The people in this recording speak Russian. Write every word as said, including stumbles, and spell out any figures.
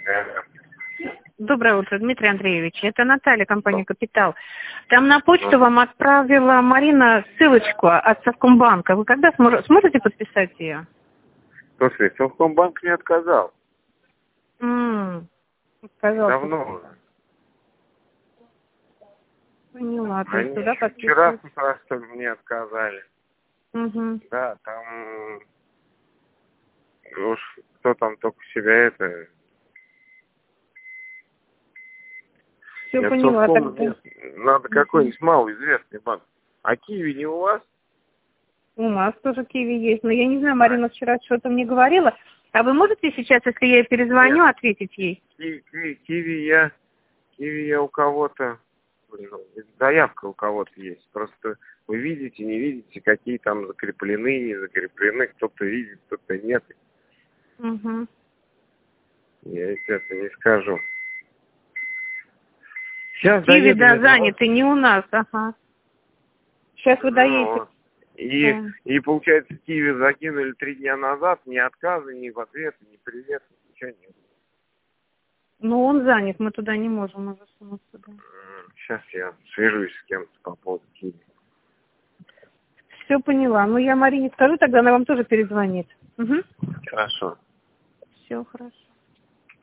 Да. Доброе утро, Дмитрий Андреевич. Это Наталья, компания «Капитал». Там на почту вам отправила Марина ссылочку от Совкомбанка. Вы когда смож- сможете подписать ее? Слушай, Совкомбанк не отказал. М-м, отказался. Давно уже. Поняла, то есть Они туда еще вчера подписывать. с утра, что ли, мне отказали. Угу. Да, там... Уж кто там только себя это... Все Нет, поняла Совком тогда. нет. Надо Угу. какой-нибудь малоизвестный банк. А Киви не у вас? У нас тоже Киви есть, но я не знаю, Марина вчера что-то мне говорила. А вы можете сейчас, если я ей перезвоню, Нет. ответить ей? Киви, киви, киви я... Киви я у кого-то... Блин, заявка у кого-то есть. Просто вы видите, не видите, какие там закреплены, не закреплены. Кто-то видит, кто-то нет. Угу. Я это не скажу. Сейчас Киви, доеду, да, я до вас. заняты, не у нас, ага. Сейчас вы Ну, доедете. вот. И, Да. и получается, Киви закинули три дня назад, ни отказа, ни в ответ, ни привет, ничего нет. Ну, он занят, мы туда не можем уже сунуть туда. Сейчас я свяжусь с кем-то по поводу Киви. Все поняла. Ну, я Марине скажу, тогда она вам тоже перезвонит. Угу. Хорошо. Все хорошо.